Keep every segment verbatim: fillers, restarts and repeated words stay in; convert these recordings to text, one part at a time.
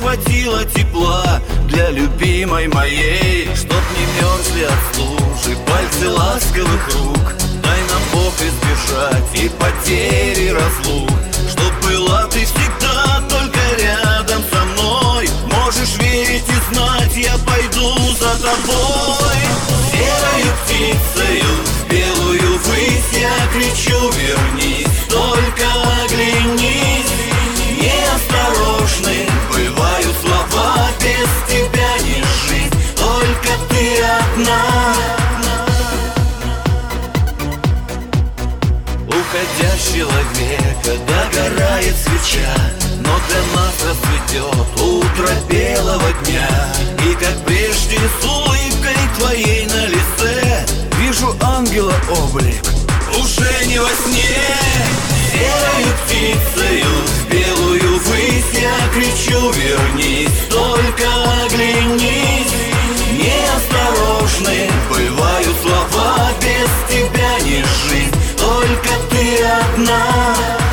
хватило тепла для любимой моей, чтоб не мерзли от стужи пальцы ласковых рук. Дай нам Бог избежать и потери разлук, чтоб была ты всегда только рядом со мной. Можешь верить и знать, я пойду за тобой. Серою птицею в белую высь я кричу: вернись, только оглянись. Неосторожны бывают слова, без тебя не жить, только ты одна. Уходящего века догорает свеча, но для нас расцветет утро белого дня. И как прежде с улыбкой твоей на лице вижу ангела облик уже не во сне. Серою птицею в белую высь я кричу: вернись, только оглянись. Неосторожны бывают слова, без тебя не жить, только ты одна.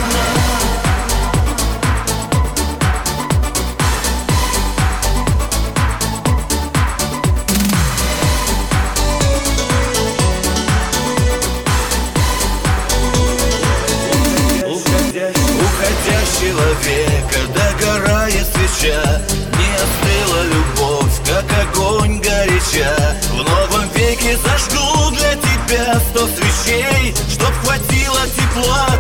Уходящего века догорает свеча, не остыла любовь, как огонь горяча. В новом веке зажгу для тебя сто свечей, чтоб хватило тепла